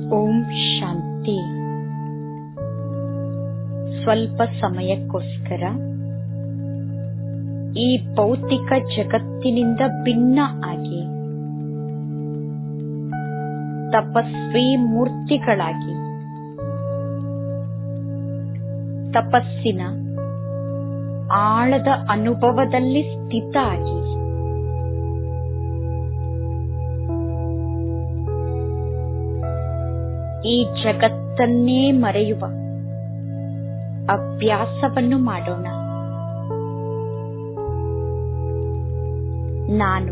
ಓಂ ಶಾಂತಿ. ಸ್ವಲ್ಪ ಸಮಯಕ್ಕೋಸ್ಕರ ಈ ಭೌತಿಕ ಜಗತ್ತಿನಿಂದ ಭಿನ್ನ ಆಗಿ ತಪಸ್ವಿ ಮೂರ್ತಿಗಳಾಗಿ ತಪಸ್ಸಿನ ಆಳದ ಅನುಭವದಲ್ಲಿ ಸ್ಥಿತ ಆಗಿ ಈ ಜಗತ್ತನ್ನೇ ಮರೆಯುವ ಅಭ್ಯಾಸವನ್ನು ಮಾಡೋಣ. ನಾನು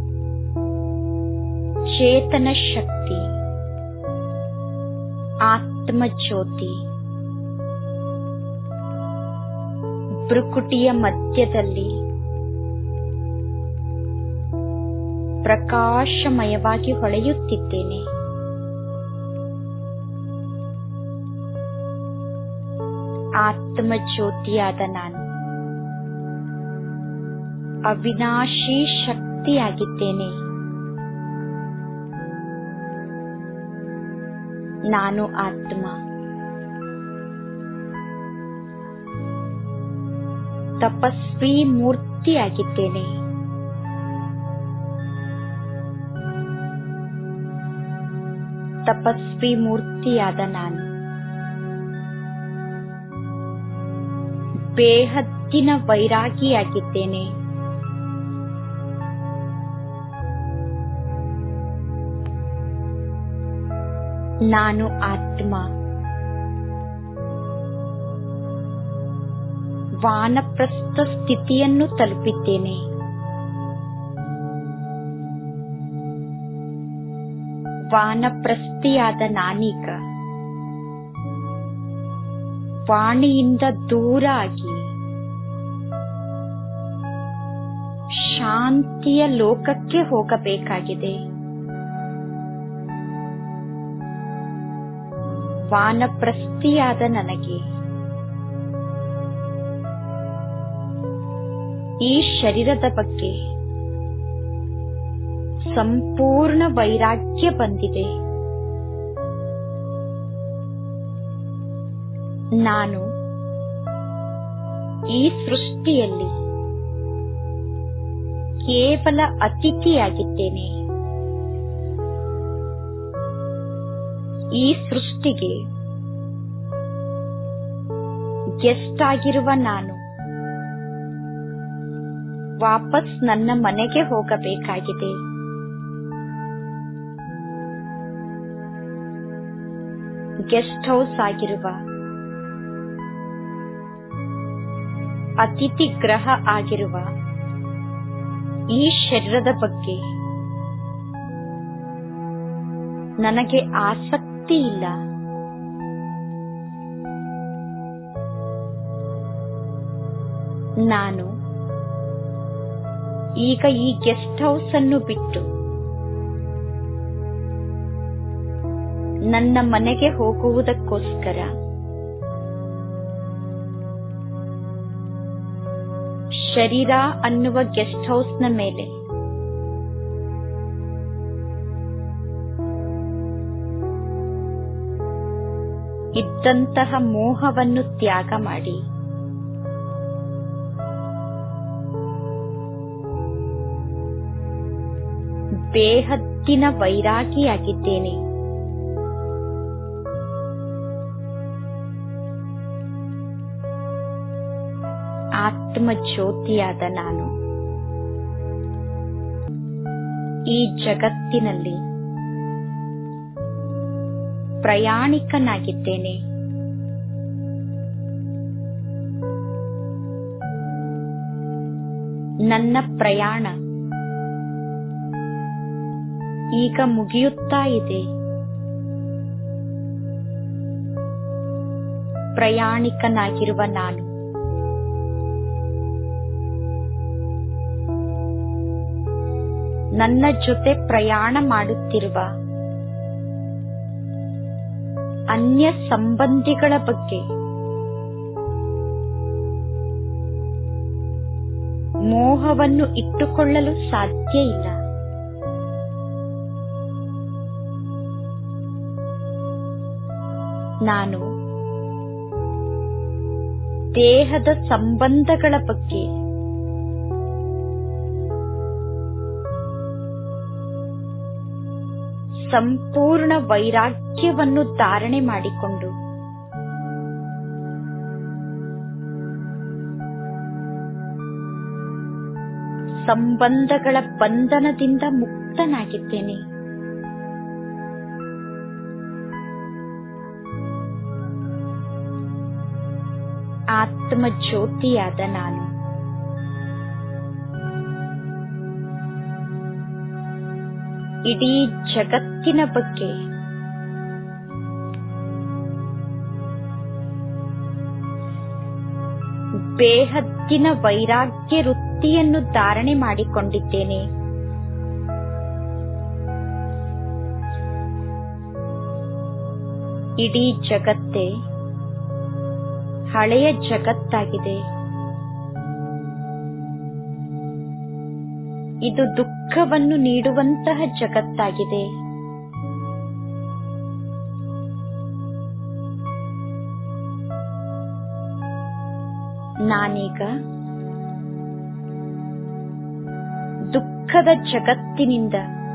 ಚೇತನ ಶಕ್ತಿ, ಆತ್ಮಜ್ಯೋತಿ, ಭ್ರುಕುಟಿಯ ಮಧ್ಯದಲ್ಲಿ ಪ್ರಕಾಶಮಯವಾಗಿ ಹೊಳೆಯುತ್ತಿದ್ದೇನೆ. ಆತ್ಮಜ್ಯೋತಿಯಾದ ನಾನು ಅವಿನಾಶಿ ಶಕ್ತಿಯಾಗಿದ್ದೇನೆ. ನಾನು ಆತ್ಮ ತಪಸ್ವಿ ಮೂರ್ತಿಯಾಗಿದ್ದೇನೆ. ತಪಸ್ವಿ ಮೂರ್ತಿಯಾದ ನಾನು ಬೇಹದ್ದಿನ ವೈರಾಗಿಯಾಗಿದ್ದೇನೆ. ನಾನು ಆತ್ಮ ವಾನಪ್ರಸ್ಥ ಸ್ಥಿತಿಯನ್ನು ತಲುಪಿದ್ದೇನೆ. ವಾನಪ್ರಸ್ಥಿಯಾದ ನಾನೀಗ ವಾಣಿಯಿಂದ ದೂರ ಆಗಿ ಶಾಂತಿಯ ಲೋಕಕ್ಕೆ ಹೋಗಬೇಕಾಗಿದೆ. ವಾನಪ್ರಸ್ಥಿಯಾದ ನನಗೆ ಈ ಶರೀರದ ಬಗ್ಗೆ ಸಂಪೂರ್ಣ ವೈರಾಗ್ಯ ಬಂದಿದೆ. ನಾನು ಈ ಸೃಷ್ಟಿಯಲ್ಲಿ ಕೇವಲ ಅತಿಥಿಯಾಗಿದ್ದೇನೆ. ಈ ಸೃಷ್ಟಿಗೆ ಗೆಸ್ಟ್ ಆಗಿರುವ ನಾನು ವಾಪಸ್ ನನ್ನ ಮನೆಗೆ ಹೋಗಬೇಕಾಗಿದೆ. ಗೆಸ್ಟ್ ಹೌಸ್ ಆಗಿರುವ ಅತಿಥಿ ಗೃಹ ಆಗಿರುವ ಈ ಶರೀರದ ಬಗ್ಗೆ ನನಗೆ ಆಸಕ್ತಿ ಇಲ್ಲ. ನಾನು ಈಗ ಈ ಗೆಸ್ಟ್ ಹೌಸ್ ಅನ್ನು ಬಿಟ್ಟು ನನ್ನ ಮನೆಗೆ ಹೋಗುವುದಕ್ಕೋಸ್ಕರ ಶರೀರ ಅನ್ನುವ ಗೆಸ್ಟ್ ಹೌಸ್ನ ಮೇಲೆ ಇದ್ದಂತಹ ಮೋಹವನ್ನು ತ್ಯಾಗ ಮಾಡಿ ಬೇಹದ್ದಿನ ವೈರಾಗಿಯಾಗಿದ್ದೇನೆ. ಆತ್ಮಜ್ಯೋತಿಯಾದ ನಾನು ಈ ಜಗತ್ತಿನಲ್ಲಿ ಪ್ರಯಾಣಿಕನಾಗಿದ್ದೇನೆ. ನನ್ನ ಪ್ರಯಾಣ ಈಗ ಮುಗಿಯುತ್ತಾ ಇದೆ. ಪ್ರಯಾಣಿಕನಾಗಿರುವ ನಾನು ನನ್ನ ಜೊತೆ ಪ್ರಯಾಣ ಮಾಡುತ್ತಿರುವ ಅನ್ಯ ಸಂಬಂಧಿಗಳ ಬಗ್ಗೆ ಮೋಹವನ್ನು ಇಟ್ಟುಕೊಳ್ಳಲು ಸಾಧ್ಯ ಇಲ್ಲ. ನಾನು ದೇಹದ ಸಂಬಂಧಗಳ ಬಗ್ಗೆ ಸಂಪೂರ್ಣ ವೈರಾಗ್ಯವನ್ನು ಧಾರಣೆ ಮಾಡಿಕೊಂಡು ಸಂಬಂಧಗಳ ಬಂಧನದಿಂದ ಮುಕ್ತನಾಗಿದ್ದೇನೆ. ಆತ್ಮ ಜ್ಯೋತಿಯಾದ ನಾನು ಇಡೀ ಜಗತ್ತಿನ ಬಗ್ಗೆ ಬೇಹದ್ದಿನ ವೈರಾಗ್ಯ ವೃತ್ತಿಯನ್ನು ಧಾರಣೆ ಮಾಡಿಕೊಂಡಿದ್ದೇನೆ. ಇಡೀ ಜಗತ್ತೇ ಹಳೆಯ ಜಗತ್ತಾಗಿದೆ. ಇದು ದುಃಖವನ್ನು ನೀಡುವಂತಹ ಜಗತ್ತಾಗಿದೆ. ನಾನೀಗ ದುಃಖದ ಜಗತ್ತಿನಿಂದ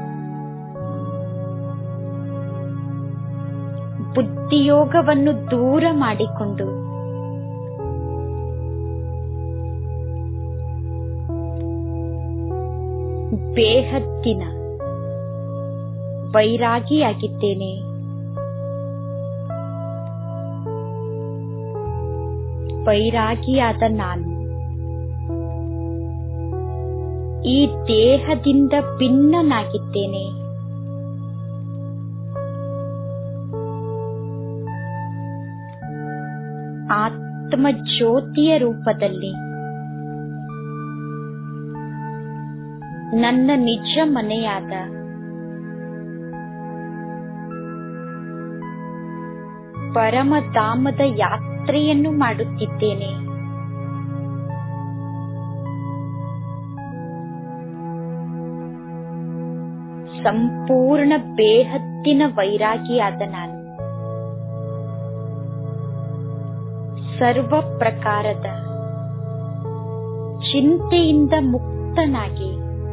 ಬುದ್ಧಿಯೋಗವನ್ನು ದೂರ ಮಾಡಿಕೊಂಡು ಬೇಹದ್ದಿನ ವೈರಾಗಿಯಾಗಿದ್ದೇನೆ. ವೈರಾಗಿಯಾದ ನಾನು ಈ ದೇಹದಿಂದ ಭಿನ್ನನಾಗಿದ್ದೇನೆ. ಆತ್ಮ ಜ್ಯೋತಿಯ ರೂಪದಲ್ಲಿ ನನ್ನ ನಿಜ ಮನೆಯಾದ ಪರಮಧಾಮದ ಯಾತ್ರೆಯನ್ನು ಮಾಡುತ್ತಿದ್ದೇನೆ. ಸಂಪೂರ್ಣ ಬೇಹದ್ದಿನ ವೈರಾಗಿಯಾದ ನಾನು ಸರ್ವ ಪ್ರಕಾರದ ಚಿಂತೆಯಿಂದ ಮುಕ್ತನಾಗಿ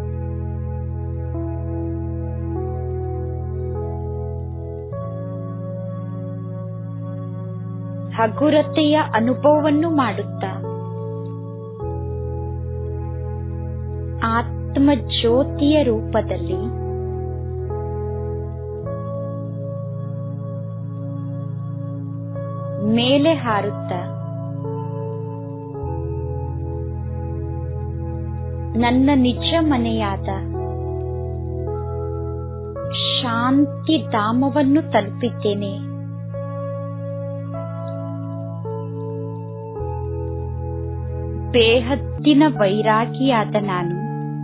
ಹಗುರತೆಯ ಅನುಭವವನ್ನು ಮಾಡುತ್ತಾ ಆತ್ಮ ಜ್ಯೋತಿಯ ರೂಪದಲ್ಲಿ ಮೇಲೆ ಹಾರುತ್ತಾ ನನ್ನ ನಿಜ ಮನೆಯಾದ ಶಾಂತಿ ಧಾಮವನ್ನು ತಲುಪಿದ್ದೇನೆ. ಬೇಹದ್ದಿನ ವೈರಾಗಿಯಾದ ನಾನು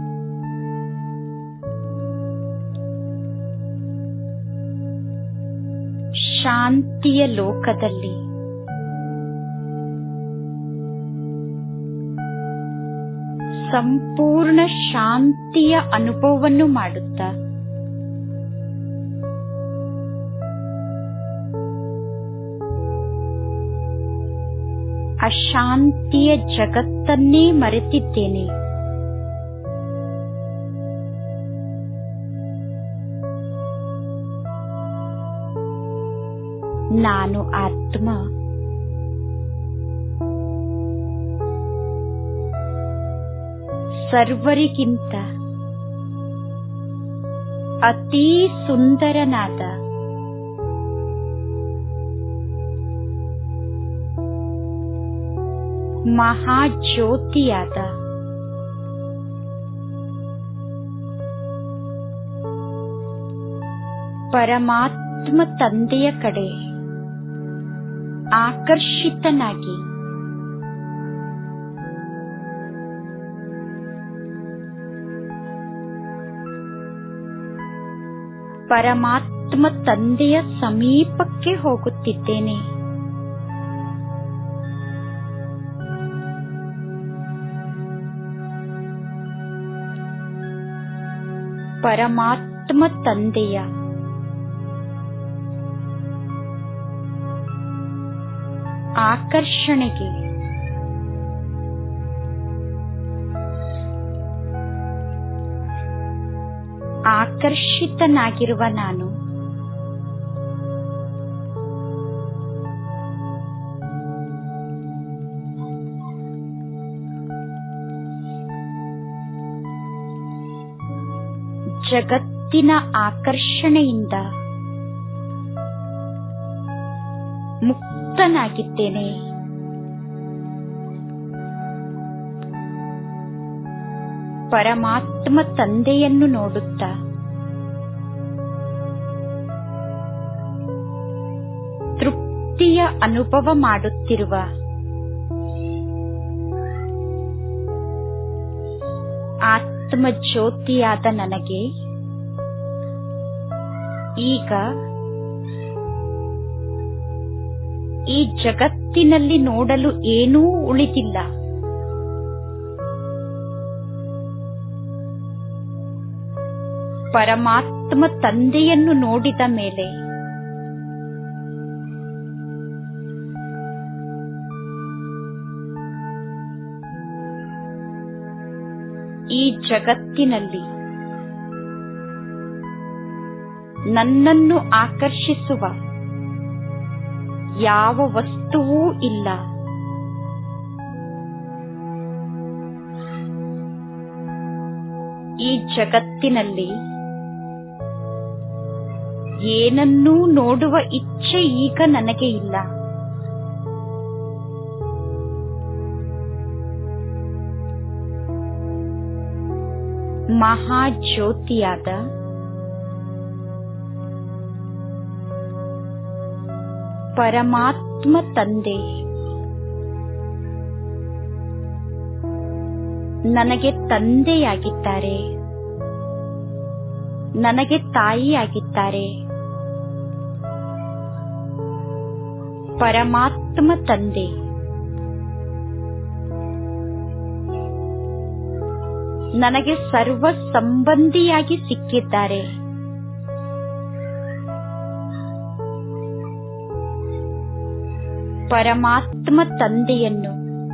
ಶಾಂತಿಯ ಲೋಕದಲ್ಲಿ ಸಂಪೂರ್ಣ ಶಾಂತಿಯ ಅನುಭವವನ್ನು ಮಾಡುತ್ತಾ ಅಶಾಂತಿಯ ಜಗತ್ತನ್ನೇ ಮರೆತಿದ್ದೇನೆ. ನಾನು ಆತ್ಮ ಸರ್ವರಿಗಿಂತ ಅತೀ ಸುಂದರನಾದ ಮಹಾಜ್ಯೋತಿಯಾದ ಪರಮಾತ್ಮ ತಂದೆಯ ಕಡೆ ಆಕರ್ಷಿತನಾಗಿ ಪರಮಾತ್ಮ ತಂದೆಯ ಸಮೀಪಕ್ಕೆ ಹೋಗುತ್ತಿದ್ದೇನೆ. ಪರಮಾತ್ಮ ತಂದೆಯ ಆಕರ್ಷಣೆಗೆ ಆಕರ್ಷಿತನಾಗಿರುವ ನಾನು ಜಗತ್ತಿನ ಆಕರ್ಷಣೆಯಿಂದ ಮುಕ್ತನಾಗಿದ್ದೇನೆ. ಪರಮಾತ್ಮ ತಂದೆಯನ್ನು ನೋಡುತ್ತಾ ತೃಪ್ತಿಯ ಅನುಭವ ಮಾಡುತ್ತಿರುವ ಆತ್ಮ ಜ್ಯೋತಿಯಾದ ನನಗೆ ಈಗ ಈ ಜಗತ್ತಿನಲ್ಲಿ ನೋಡಲು ಏನೂ ಉಳಿದಿಲ್ಲ. ಪರಮಾತ್ಮ ತಂದೆಯನ್ನು ನೋಡಿದ ಮೇಲೆ ಈ ಜಗತ್ತಿನಲ್ಲಿ ನನ್ನನ್ನು ಆಕರ್ಷಿಸುವ ಯಾವ ವಸ್ತುವೂ ಇಲ್ಲ. ಈ ಜಗತ್ತಿನಲ್ಲಿ ಏನನ್ನೂ ನೋಡುವ ಇಚ್ಛೆ ಈಗ ನನಗೆ ಇಲ್ಲ. ಮಹಾಜ್ಯೋತಿಯಾದ ಪರಮಾತ್ಮ ತಂದೆ ನನಗೆ ತಂದೆಯಾಗಿದ್ದಾರೆ, ನನಗೆ ತಾಯಿಯಾಗಿದ್ದಾರೆ. ಪರಮಾತ್ಮ ತಂದೆ ನನಗೆ ಸರ್ವ ಸಂಬಂಧಿಯಾಗಿ ಸಿಕ್ಕಿದ್ದಾರೆ. ಪರಮಾತ್ಮ ತಂದೆಯನ್ನು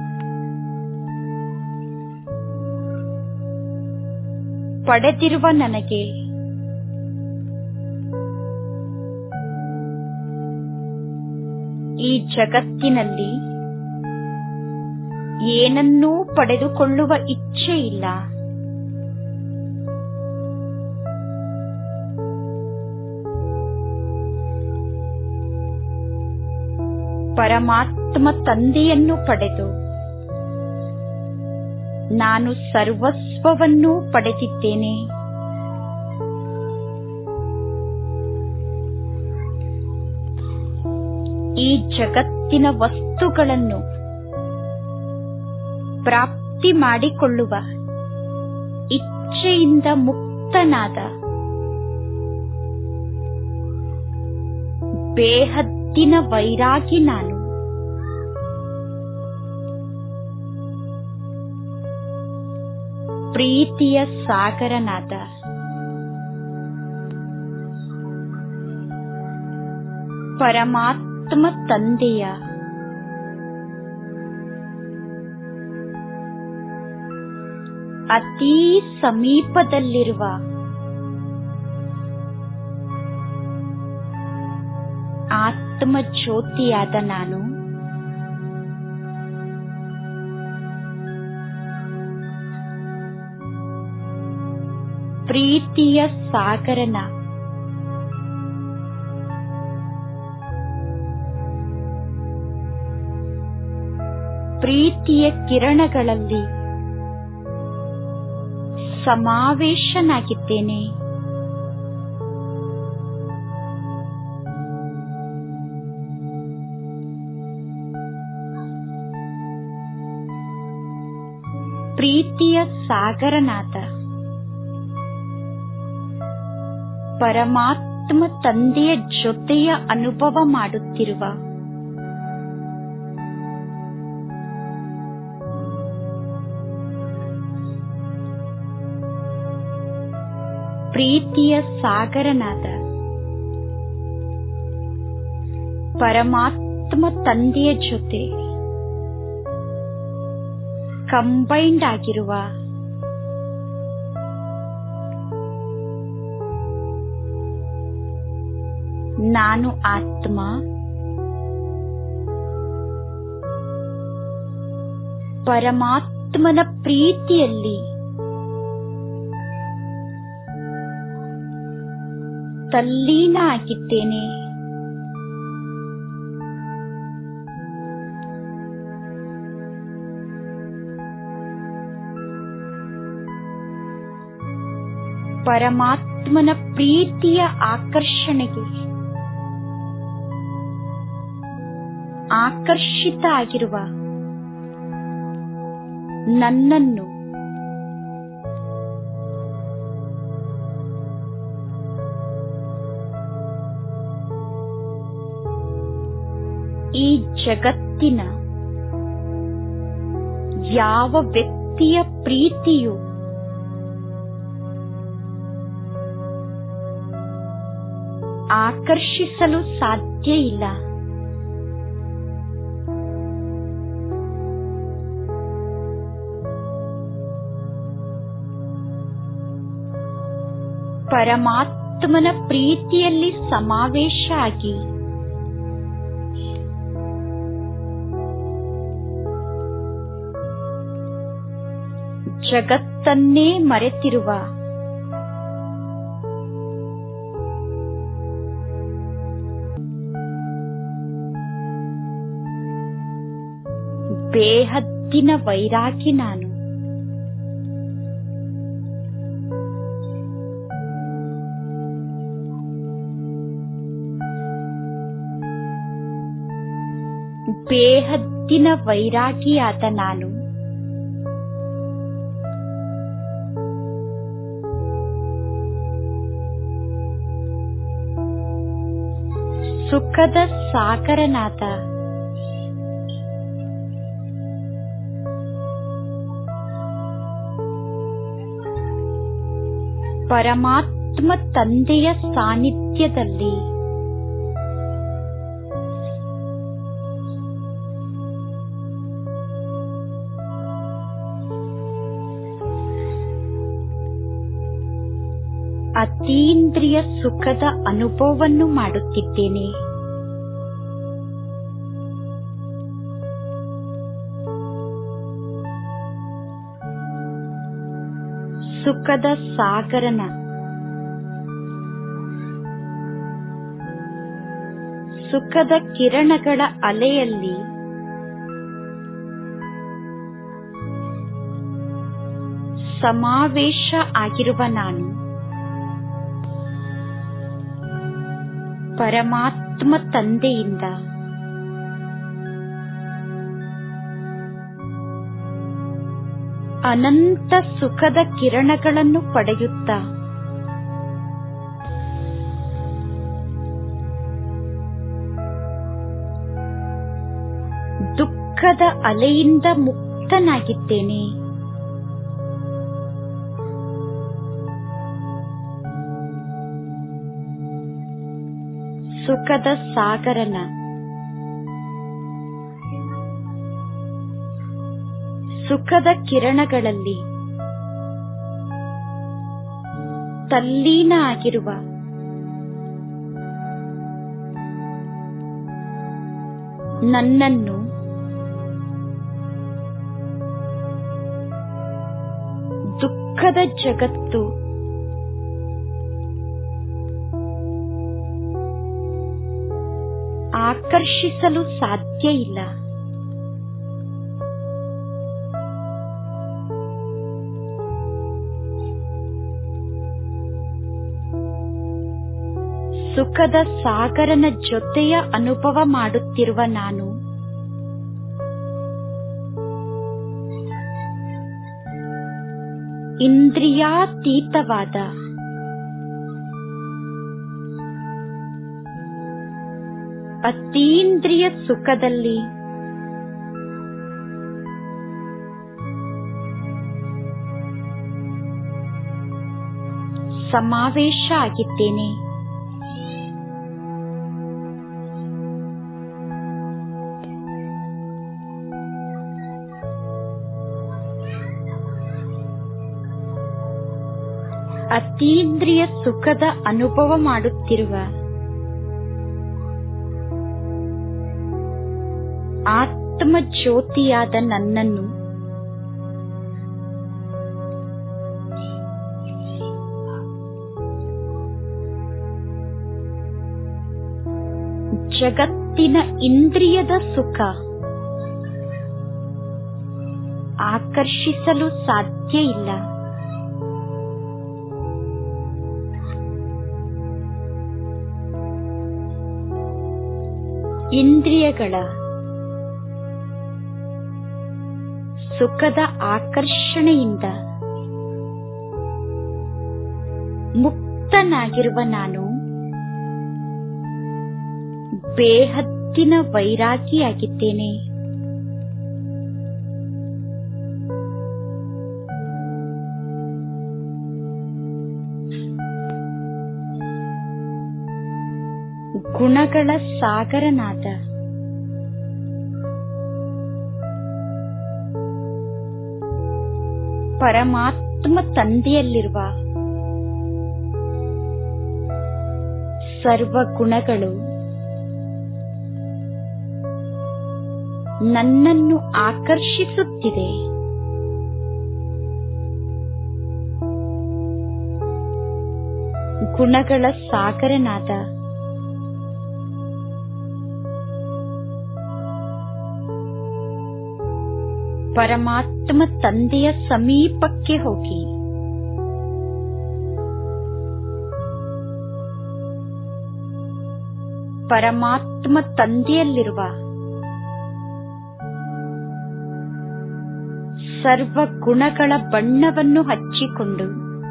ಪಡೆದಿರುವ ನನಗೆ ಈ ಜಗತ್ತಿನಲ್ಲಿ ಏನನ್ನೂ ಪಡೆದುಕೊಳ್ಳುವ ಇಚ್ಛೆ ಇಲ್ಲ. ಪರಮಾತ್ಮ ತಂದೆಯನ್ನು ಪಡೆದು ನಾನು ಸರ್ವಸ್ವವನ್ನೂ ಪಡೆದಿದ್ದೇನೆ. ಈ ಜಗತ್ತಿನ ವಸ್ತುಗಳನ್ನು ಪ್ರಾಪ್ತಿ ಮಾಡಿಕೊಳ್ಳುವ ಇಚ್ಛೆಯಿಂದ ಮುಕ್ತನಾದ ಬೇಹದ್ದಿನ ವೈರಾಗಿ ನಾನು. ಪ್ರೀತಿಯ ಸಾಗರನಾದ ಪರಮಾತ್ಮ ತಂದೆಯ ಅತೀ ಸಮೀಪದಲ್ಲಿರುವ ಆತ್ಮ ಜ್ಯೋತಿಯಾದ ನಾನು ಪ್ರೀತಿಯ ಸಾಗರನ ಪ್ರೀತಿಯ ಕಿರಣಗಳಲ್ಲಿ ಸಮಾವೇಶನಾಗಿದ್ದೇನೆ. ಪ್ರೀತಿಯ ಸಾಗರನಾದ ಪರಮಾತ್ಮ ತಂದೆಯ ಜೊತೆಯ ಅನುಭವ ಮಾಡುತ್ತಿರುವ ಪ್ರೀತಿಯ ಸಾಗರನಾದ ಪರಮಾತ್ಮ ತಂದೆಯ ಜೊತೆ ಕಂಬೈಂಡ್ ಆಗಿರುವ ನಾನು ಆತ್ಮ ಪರಮಾತ್ಮನ ಪ್ರೀತಿಯಲ್ಲಿ ತಲ್ಲೀನ ಆಗಿದ್ದೇನೆ. ಪರಮಾತ್ಮನ ಪ್ರೀತಿಯ ಆಕರ್ಷಣೆಗೆ ಆಕರ್ಷಿತ ಆಗಿರುವ ನನ್ನನ್ನು ಈ ಜಗತ್ತಿನ ಯಾವ ವ್ಯಕ್ತಿಯ ಪ್ರೀತಿಯು ಆಕರ್ಷಿಸಲು ಸಾಧ್ಯ ಇಲ್ಲ. ಪರಮಾತ್ಮನ ಪ್ರೀತಿಯಲ್ಲಿ ಸಮಾವೇಶ ಆಗಿ ಜಗತ್ತನ್ನೇ ಮರೆತಿರುವ ಬೇಹದ್ದಿನ ವೈರಾಗಿ ನಾನು. ಬೇಹದ್ದಿನ ವೈರಾಗಿಯಾದ ನಾನು ಸುಖದ ಸಾಗರನಾದ ಪರಮಾತ್ಮ ತಂದೆಯ ಸಾನ್ನಿಧ್ಯದಲ್ಲಿ ಅತೀಂದ್ರಿಯ ಸುಖದ ಅನುಭವವನ್ನು ಮಾಡುತ್ತಿದ್ದೇನೆ. ಸುಖದ ಸಾಗರನ ಸುಖದ ಕಿರಣಗಳ ಅಲೆಯಲ್ಲಿ ಸಮಾವೇಶ ಆಗಿರುವ ನಾನು ಪರಮಾತ್ಮ ತಂದೆಯಿಂದ ಅನಂತ ಸುಖದ ಕಿರಣಗಳನ್ನು ಪಡೆಯುತ್ತಾ ದುಃಖದ ಅಲೆಯಿಂದ ಮುಕ್ತನಾಗಿದ್ದೇನೆ. ಸುಖದ ಸಾಗರನ ಸುಖದ ಕಿರಣಗಳಲ್ಲಿ ತಲ್ಲೀನ ಆಗಿರುವ ನನ್ನನ್ನು ದುಃಖದ ಜಗತ್ತು ಆಕರ್ಷಿಸಲು ಸಾಧ್ಯ ಇಲ್ಲ. ಸುಖದ ಸಾಗರನ ಜೊತೆಯ ಅನುಭವ ಮಾಡುತ್ತಿರುವ ನಾನು ಇಂದ್ರಿಯಾತೀತವಾದ ಅತೀಂದ್ರಿಯ ಸುಖದಲ್ಲಿ ಸಮಾವೇಶ ಆಗಿದ್ದೇನೆ. ಅತೀಂದ್ರಿಯ ಸುಖದ ಅನುಭವ ಮಾಡುತ್ತಿರುವ ಆತ್ಮ ಜ್ಯೋತಿಯಾದ ನನ್ನನ್ನು ಜಗತ್ತಿನ ಇಂದ್ರಿಯದ ಸುಖ ಆಕರ್ಷಿಸಲು ಸಾಧ್ಯ ಇಲ್ಲ. ಇಂದ್ರಿಯಗಳ ಸುಖದ ಆಕರ್ಷಣೆಯಿಂದ ಮುಕ್ತನಾಗಿರುವ ನಾನು ಬೇಹದ್ದಿನ ವೈರಾಗಿಯಾಗಿದ್ದೇನೆ. ಗುಣಗಳ ಸಾಗರನಾದ ಪರಮಾತ್ಮ ತಂದೆಯಲ್ಲಿರುವ ಸರ್ವ ಗುಣಗಳು ನನ್ನನ್ನು ಆಕರ್ಷಿಸುತ್ತಿದೆ. ಗುಣಗಳ ಸಾಗರನಾದ ಪರಮಾತ್ಮ ತಂದೆಯ ಸಮೀಪಕ್ಕೆ ಹೋಗಿ ಪರಮಾತ್ಮ ತಂದೆಯಲ್ಲಿರುವ ಸರ್ವ ಗುಣಗಳ ಬಣ್ಣವನ್ನು ಹಚ್ಚಿಕೊಂಡು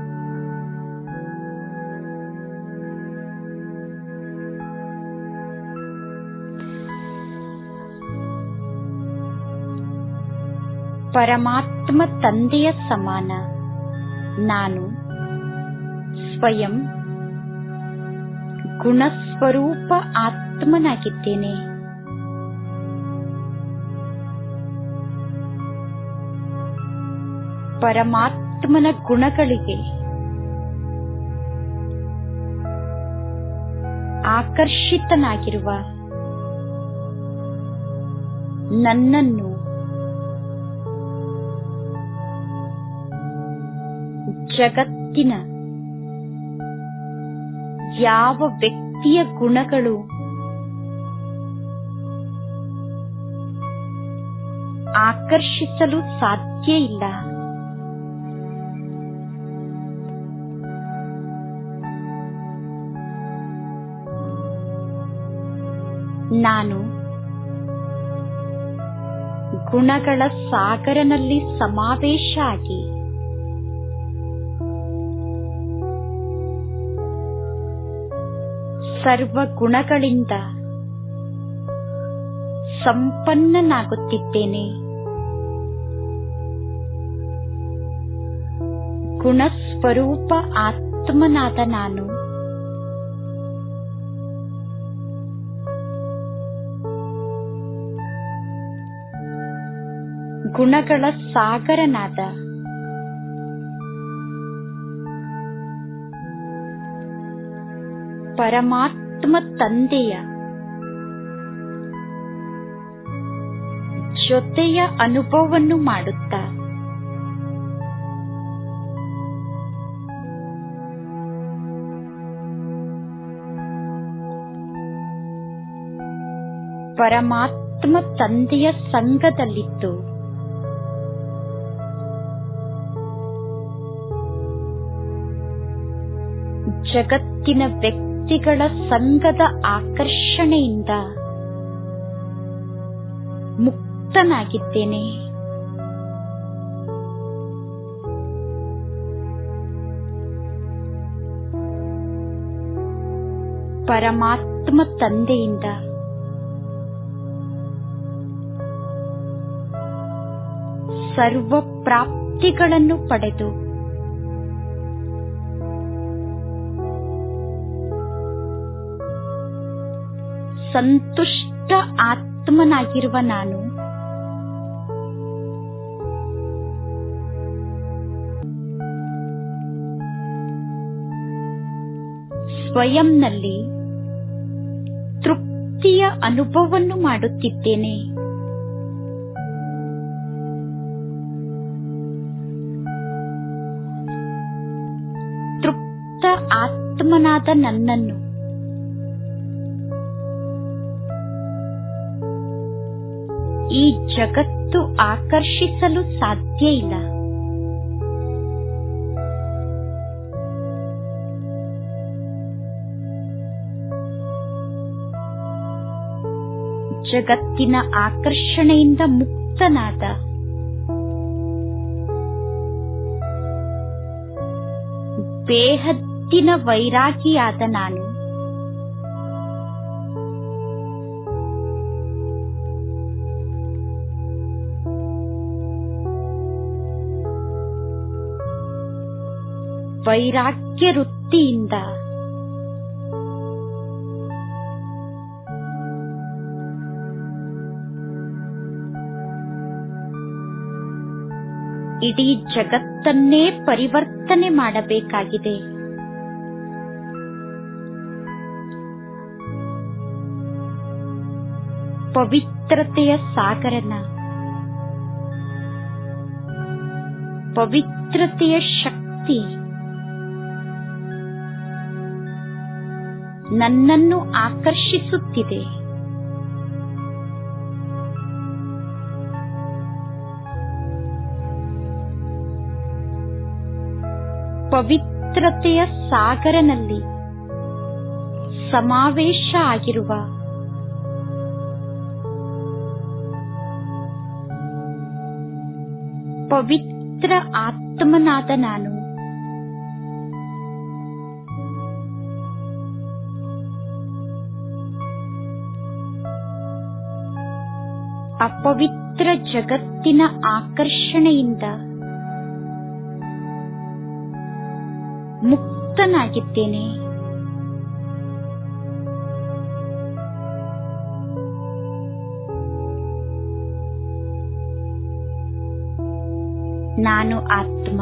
ಪರಮಾತ್ಮ ತಂದೆಯ ಸಮಾನ ನಾನು ಸ್ವಯಂ ಗುಣಸ್ವರೂಪ ಆತ್ಮನಾಗಿದ್ದೇನೆ. ಪರಮಾತ್ಮನ ಗುಣಗಳಿಗೆ ಆಕರ್ಷಿತನಾಗಿರುವ ನನ್ನನ್ನು ಜಗತ್ತಿನ ಯಾವ ವ್ಯಕ್ತಿಯ ಗುಣಗಳು ಆಕರ್ಷಿಸಲು ಸಾಧ್ಯ ಇಲ್ಲ. ನಾನು ಗುಣಗಳ ಸಾಗರನಲ್ಲಿ ಸಮಾವೇಶ ಆಗಿ ಸರ್ವ ಗುಣಗಳಿಂದ ಸಂಪನ್ನನಾಗುತ್ತಿದ್ದೇನೆ. ಗುಣಸ್ವರೂಪ ಆತ್ಮನಾದ ನಾನು ಗುಣಗಳ ಸಾಗರನಾದ ಪರಮಾತ್ಮ ತಂದೆಯ ಜೊತೆಯ ಅನುಭವವನ್ನು ಮಾಡುತ್ತಾ ಪರಮಾತ್ಮ ತಂದೆಯ ಸಂಗದಲ್ಲಿದ್ದು ಜಗತ್ತಿನ ವ್ಯಕ್ತಿಗಳ ಸಂಘದ ಆಕರ್ಷಣೆಯಿಂದ ಮುಕ್ತನಾಗಿದ್ದೇನೆ. ಪರಮಾತ್ಮ ತಂದೆಯಿಂದ ಸರ್ವ ಪ್ರಾಪ್ತಿಗಳನ್ನು ಪಡೆದು ಸಂತುಷ್ಟ ಆತ್ಮನಾಗಿರುವ ನಾನು ಸ್ವಯಂನಲ್ಲಿ ತೃಪ್ತಿಯ ಅನುಭವವನ್ನು ಮಾಡುತ್ತಿದ್ದೇನೆ. ತೃಪ್ತ ಆತ್ಮನಾದ ನನ್ನನ್ನು ಈ ಜಗತ್ತು ಆಕರ್ಷಿಸಲು ಸಾಧ್ಯ ಇಲ್ಲ. ಜಗತ್ತಿನ ಆಕರ್ಷಣೆಯಿಂದ ಮುಕ್ತನಾದ ಬೇಹದ್ದಿನ ವೈರಾಗಿಯಾದ ನಾನು ವೈರಾಗ್ಯ ವೃತ್ತಿಯಿಂದ ಇಡೀ ಜಗತ್ತನ್ನೇ ಪರಿವರ್ತನೆ ಮಾಡಬೇಕಾಗಿದೆ. ಪವಿತ್ರತೆಯ ಸಾಗರನ, ಪವಿತ್ರತೆಯ ಶಕ್ತಿ ನನ್ನನ್ನು ಆಕರ್ಷಿಸುತ್ತಿದೆ. ಪವಿತ್ರತೆಯ ಸಾಗರನಲ್ಲಿ ಸಮಾವೇಶ ಆಗಿರುವ ಪವಿತ್ರ ಆತ್ಮನಾದ ನಾನು ಅಪವಿತ್ರ ಜಗತ್ತಿನ ಆಕರ್ಷಣೆಯಿಂದ ಮುಕ್ತನಾಗಿದ್ದೇನೆ. ನಾನು ಆತ್ಮ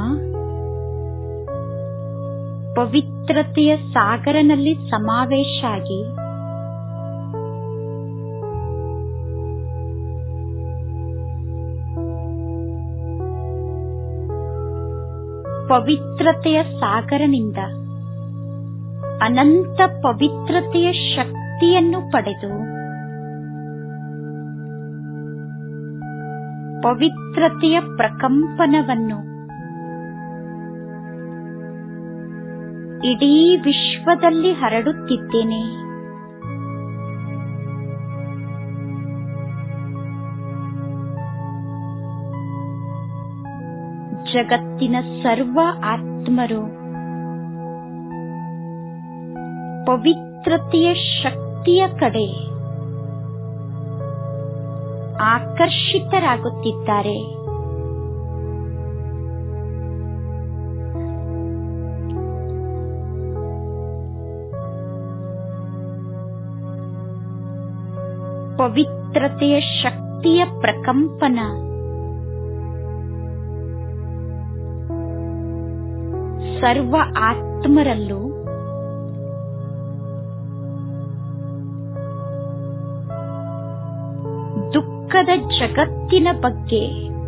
ಪವಿತ್ರತೆಯ ಸಾಗರನಲ್ಲಿ ಸಮಾವೇಶ ಆಗಿ ಪವಿತ್ರತೆಯ ಸಾಗರನಿಂದ ಅನಂತ ಪವಿತ್ರತೆಯ ಶಕ್ತಿಯನ್ನು ಪಡೆದು ಪವಿತ್ರತೆಯ ಪ್ರಕಂಪನವನ್ನು ಇಡೀ ವಿಶ್ವದಲ್ಲಿ ಹರಡುತ್ತಿದ್ದೇನೆ. ಜಗತ್ತಿನ ಸರ್ವ ಆತ್ಮರು ಪವಿತ್ರತೆಯ ಶಕ್ತಿಯ ಕಡೆ ಆಕರ್ಷಿತರಾಗುತ್ತಿದ್ದಾರೆ. ಪವಿತ್ರತೆಯ ಶಕ್ತಿಯ ಪ್ರಕಂಪನ ಸರ್ವ ಆತ್ಮರಲ್ಲೂ ದುಃಖದ ಜಗತ್ತಿನ ಬಗ್ಗೆ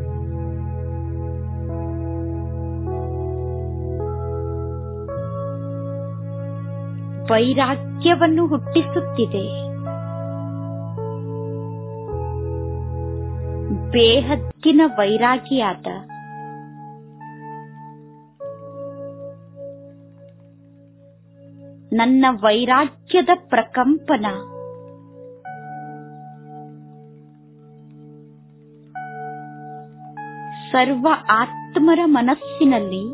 ವೈರಾಗ್ಯವನ್ನು ಹುಟ್ಟಿಸುತ್ತಿದೆ. ಬೇಹದ್ದಿನ ವೈರಾಗಿಯಾದ ನನ್ನ ವೈರಾಗ್ಯದ ಪ್ರಕಂಪನ ಸರ್ವ ಆತ್ಮರ ಮನಸ್ಸಿನಲ್ಲಿ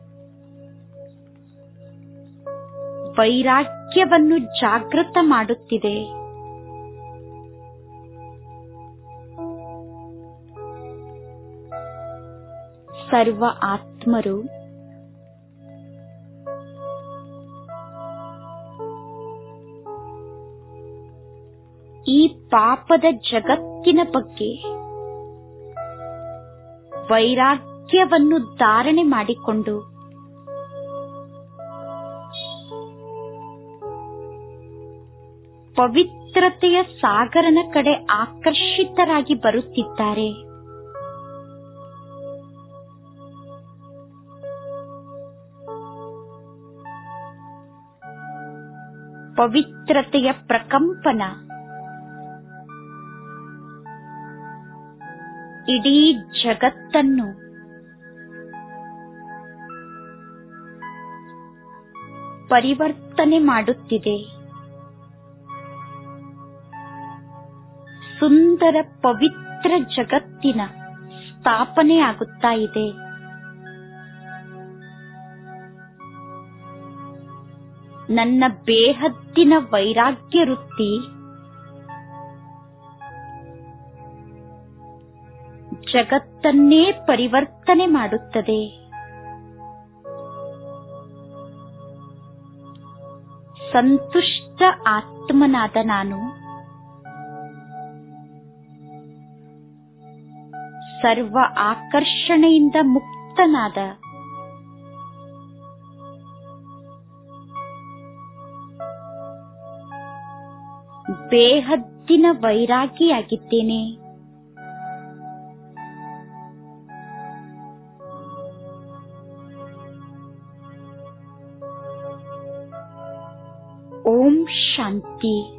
ವೈರಾಗ್ಯವನ್ನು ಜಾಗೃತ ಮಾಡುತ್ತಿದೆ. ಸರ್ವ ಆತ್ಮರು ಈ ಪಾಪದ ಜಗತ್ತಿನ ಬಗ್ಗೆ ವೈರಾಗ್ಯವನ್ನು ಧಾರಣೆ ಮಾಡಿಕೊಂಡು ಪವಿತ್ರತೆಯ ಸಾಗರನ ಕಡೆ ಆಕರ್ಷಿತರಾಗಿ ಬರುತ್ತಿದ್ದಾರೆ. ಪವಿತ್ರತೆಯ ಪ್ರಕಂಪನ ಇಡೀ ಜಗತ್ತನ್ನು ಪರಿವರ್ತನೆ ಮಾಡುತ್ತಿದೆ. ಸುಂದರ ಪವಿತ್ರ ಜಗತ್ತಿನ ಸ್ಥಾಪನೆಯಾಗುತ್ತಾ ಇದೆ. ನನ್ನ ಬೇಹದ್ದಿನ ವೈರಾಗ್ಯ ವೃತ್ತಿ ಜಗತ್ತನ್ನೇ ಪರಿವರ್ತನೆ ಮಾಡುತ್ತದೆ. ಸಂತುಷ್ಟ ಆತ್ಮನಾದ ನಾನು ಸರ್ವ ಆಕರ್ಷಣೆಯಿಂದ ಮುಕ್ತನಾದ ಬೇಹದ್ದಿನ ವೈರಾಗಿಯಾಗಿದ್ದೇನೆ. ಓಂ ಶಾಂತಿ.